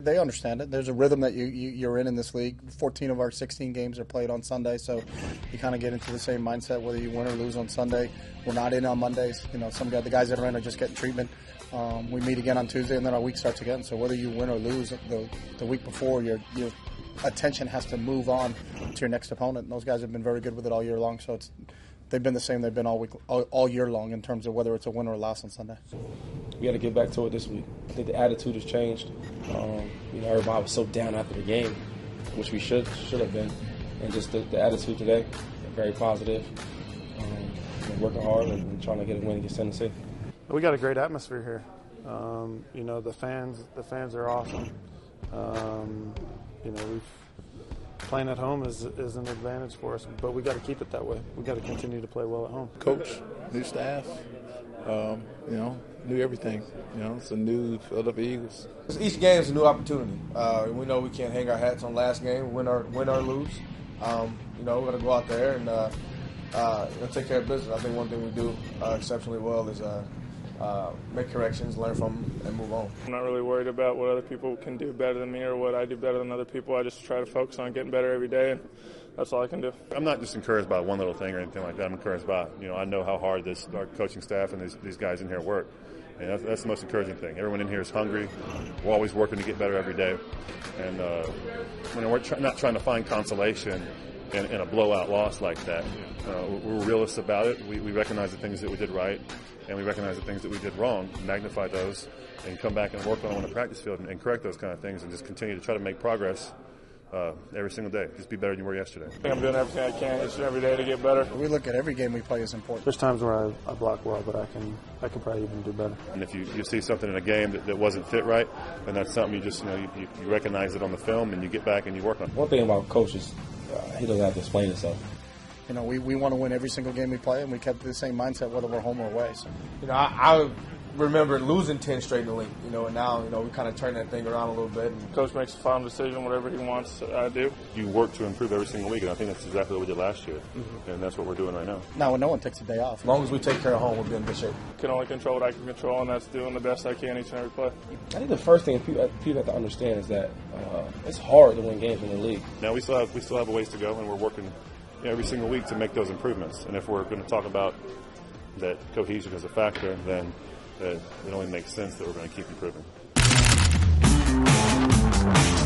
They understand it. There's a rhythm that you're in this league. 14 of our 16 games are played on Sunday, so you kind of get into the same mindset whether you win or lose on Sunday. We're not in on Mondays. You know, the guys that are in are just getting treatment. We meet again on Tuesday, and then our week starts again. So whether you win or lose the week before, your attention has to move on to your next opponent. And those guys have been very good with it all year long. So they've been the same. They've been all year long in terms of whether it's a win or a loss on Sunday. We got to get back to it this week. I think the attitude has changed. Everybody was so down after the game, which we should have been, and just the attitude today, very positive. Working hard and trying to get a win against Tennessee. We got a great atmosphere here. The fans are awesome. Playing at home is an advantage for us, but we got to keep it that way. We got to continue to play well at home. Coach, new staff, new everything. It's a new Philadelphia Eagles. Each game is a new opportunity. We know we can't hang our hats on last game, win or lose. We're going to go out there and take care of business. I think one thing we do exceptionally well is make corrections, learn from them, and move on. I'm not really worried about what other people can do better than me or what I do better than other people. I just try to focus on getting better every day, and that's all I can do. I'm not just encouraged by one little thing or anything like that. I'm encouraged by, I know how hard our coaching staff and these guys in here work. And that's the most encouraging thing. Everyone in here is hungry. We're always working to get better every day. And we're not trying to find consolation in a blowout loss like that. We're realists about it. We recognize the things that we did right, and we recognize the things that we did wrong, magnify those, and come back and work on them on the practice field and correct those kind of things, and just continue to try to make progress every single day. Just be better than you were yesterday. I'm doing everything I can each and every day to get better. We look at every game we play as important. There's times where I block well, but I can probably even do better. And if you see something in a game that wasn't fit right, then that's something you just you recognize it on the film and you get back and you work on it. One thing about Coach is he doesn't have to explain himself. We want to win every single game we play, and we kept the same mindset whether we're home or away. So. I remember losing 10 straight in the league, and now, we kind of turn that thing around a little bit. And Coach makes a final decision, whatever he wants I do. You work to improve every single week, and I think that's exactly what we did last year, and that's what we're doing right now. Now, no one takes a day off. As long as we take care of home, we'll be in good shape. Can only control what I can control, and that's doing the best I can each and every play. I think the first thing people have to understand is that it's hard to win games in the league. Now we still have a ways to go, and we're working every single week to make those improvements. And if we're going to talk about that cohesion as a factor, then it only makes sense that we're going to keep improving.